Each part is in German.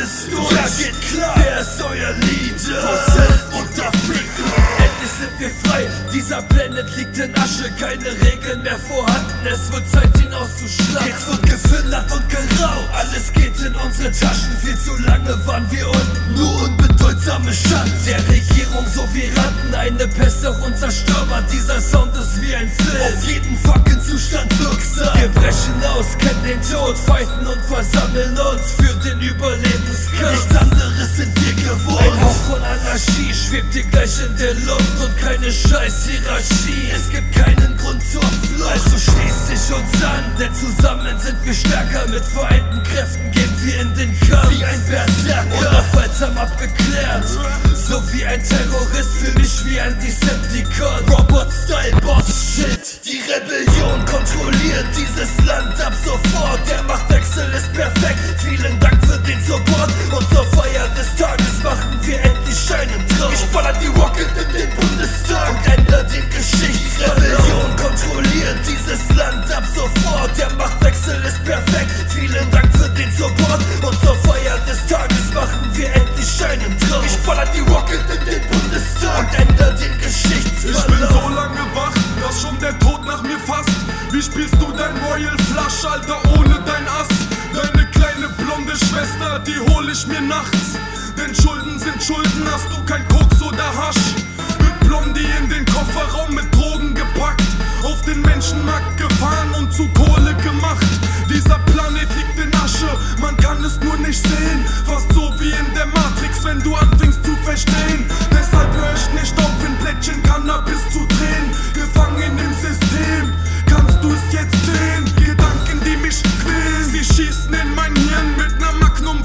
ist durch. Ja, geht klar. Wer ist euer Leader? For Self-Unterficken. Endlich sind wir frei, dieser Planet liegt in Asche. Keine Regeln mehr vorhanden, es wird Zeit ihn auszuschlagen. Jetzt wird gefüllert und geraubt. Alles geht in unsere Taschen, viel zu lange waren wir unten. Nur unbedeutsame Schanden. Der Regierung so wie Ratten, eine Pest auch unzerstörbar. Dieser Sound ist wie ein Film, Auf jeden fucking Zustand wirksam. wir brechen aus, kennen den Tod, fighten und versammeln uns für den Überlebenskampf. Nichts anderes sind wir gewohnt. Ein Hauch von Anarchie schwebt hier gleich in der Luft und keine scheiß Hierarchie. Es gibt keinen Grund zur Flucht, also schließ dich uns an, denn zusammen sind wir stärker. Mit vereinten Kräften gehen wir in den Kampf Wie ein Berserker. unaufhaltsam abgeklärt. So wie ein Terrorist, für mich wie ein Decepticon. Robot-Style Boss-Shit. Die Rebellion kontrolliert dieses Land ab sofort. Der Machtwechsel ist perfekt. Vielen Dank für den Support. Und zur Feier des Tages machen wir endlich Scheinen drauf. Ich baller die Rocket in den Bundestag und ändere den Geschichtsverlauf. Rebellion kontrolliert dieses Land ab sofort. Der Machtwechsel ist perfekt. Vielen Dank für den Support. Und zur Feier des Tages machen wir endlich Scheinen drauf. Ich baller die Rocket in den Bundestag und ändere den Geschichtsverlauf. Ich bin so lange wach, dass schon der Tod nach mir fasst. Wie spielst du dein Royal Flush, Alter, ohne dein Ass? Deine kleine blonde Schwester, die hol ich mir nachts. Denn Schulden sind Schulden, hast du kein Koks oder Hasch. Mit Blondie in den Kofferraum mit Drogen gepackt. Auf den Menschenmarkt gefahren und zu Kohle gemacht. Dieser Planet liegt in Asche, man kann es nur nicht sehen. Fast so wie in der Matrix, wenn du anfängst zu verstehen. Deshalb hör ich nicht auf, in Plättchen Cannabis zu drehen. Gefangen im System, kannst du es jetzt sehen? Gedanken, die mich quälen. Sie schießen in mein Hirn mit ner Magnum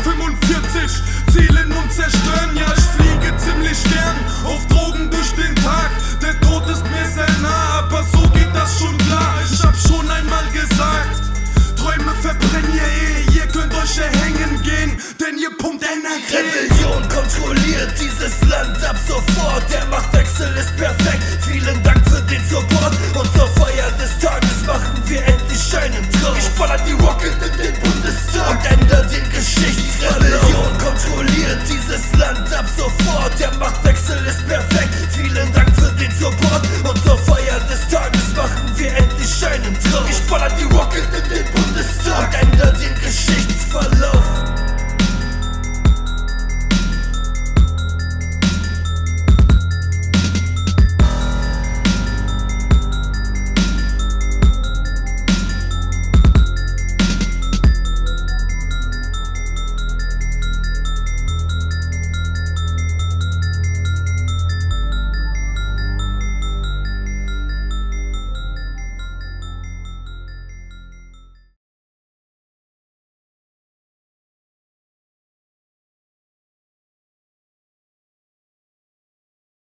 45. Zielen und zerstören, ja ich fliege ziemlich gern. Auf Drogen durch den Tag, der Tod ist mir sehr nah. Aber so geht das schon klar, ich hab schon einmal gesagt. Träume verbrennen ihr könnt euch erhängen gehen, denn ihr pumpt Energie. Rebellion kontrolliert dieses Land ab sofort. Der Machtwechsel ist perfekt. Vielen Dank für den Support. Und zur Feier des Tages machen wir endlich Scheinen drauf. Ich baller die Rocket in den Bundestag und ändere den Geschichtsverlauf. Rebellion kontrolliert